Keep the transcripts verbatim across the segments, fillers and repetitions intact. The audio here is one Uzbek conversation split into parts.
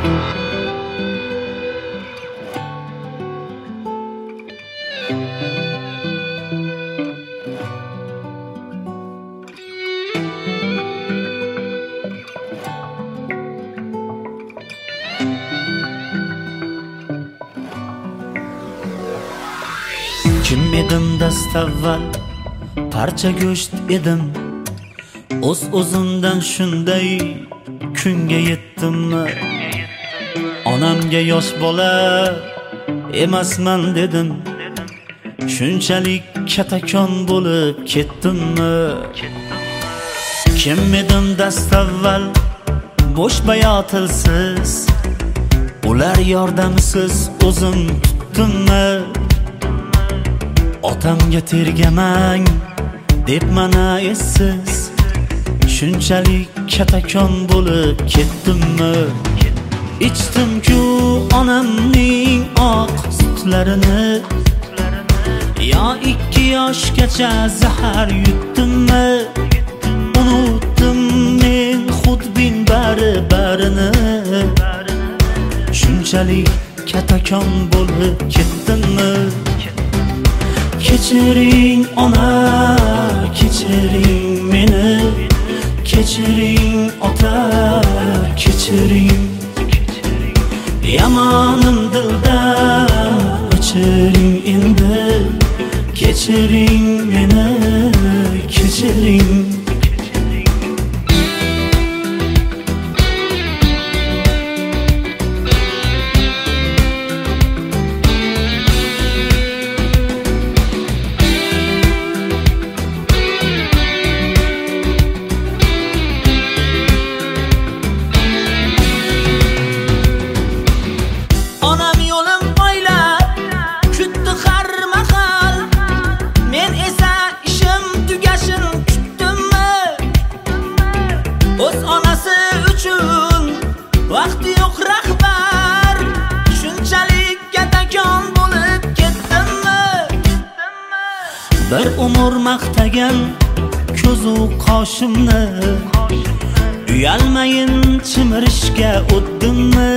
Kim edim dastavval, parcha go'sht edim. O'z o'zimdan shunday kunga yetdimmi? Onamga yosh bola emasman dedim. Shunchalik katakon bo'lib ketdimmi? Kim edim dastavval, bo'sh bayotilsiz, ular yordamsiz o'zim tutdimmi? Otamga tergamang deb mana essiz, shunchalik katakon bo'lib ketdimmi? Ichdimku onamning oq sutlarini, yo ikki yoshgacha zahar yutdimmi? Unutdim men xudbin bari barini, shunchalik katakon bo'lib ketdimmi? Kechiring ona, kechiring meni, kechiring ota, kechiring. Yamonim dildan o'chiring endi, kechiring meni, kechiring. O'z onasi uchun vaqti yo'q rahbar, shunchalik katakon bo'lib ketdimmi? Bir umr maqtagan ko'zu qoshimni, uyalmayin chimirishga o'tdimmi?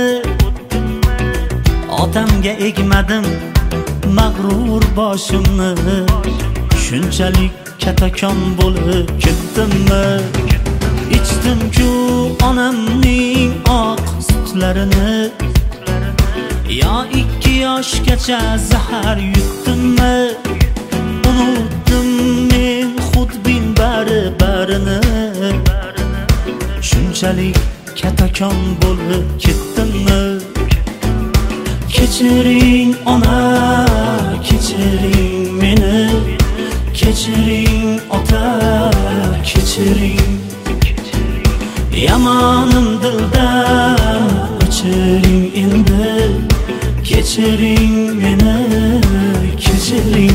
Otamga egmadim mag'rur boshimni, shunchalik katakon bo'lib ketdimmi? Ichdimku onamning oq sutlarini, yo ikki yoshgacha zahar yutdimmi? Unutdim men xudbin bari barini, shunchalik katakon bo'lib ketdimmi? Kechiring ona, kechiring meni, kechiring ota, kechiring. Yamonim dildan o'chiring endi, kechiring meni, kechiring.